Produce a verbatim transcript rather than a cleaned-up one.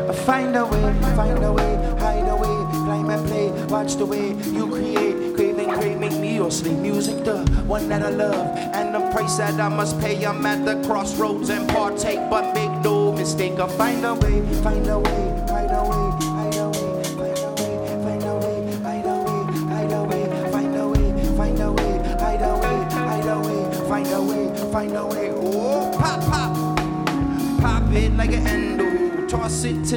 Find a way, find a way, hide away, climb and play, watch the way you create, craving, crave, make me your slave. Music, the one that I love, and the price that I must pay. I'm at the crossroads and partake, but make no mistake. I'll find a way, find a way, hide away, hide away, find a way, find a way, hide away, hide away, find a way, find a way, hide away, hide away, find a way, find a way. Oh, pop, pop, pop it like an endo. Toss it to